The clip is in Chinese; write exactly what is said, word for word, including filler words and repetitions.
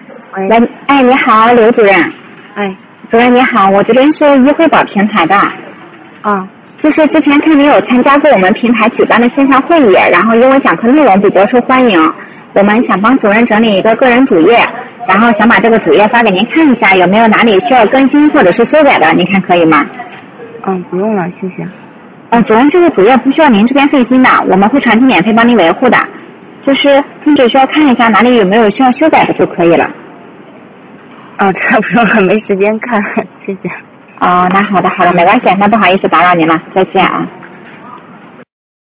喂， 喂，哎，你好，刘主任。 哎， 主任你好，我这边是易汇宝平台的。 啊， 就是之前看你有参加过我们平台举办的线上会议，然后因为讲课内容比较受欢迎，我们想帮主任整理一个个人主页，然后想把这个主页发给您看一下，有没有哪里需要更新或者是修改的，您看可以吗？ 嗯，不用了，谢谢。 呃，主任，这个主页不需要您这边费心的，我们会长期免费帮您维护的，就是您只需要看一下哪里有没有需要修改的就可以了。 啊，这不用了，没时间看，谢谢。 哦，那好的好的，没关系，那不好意思打扰您了，再见啊。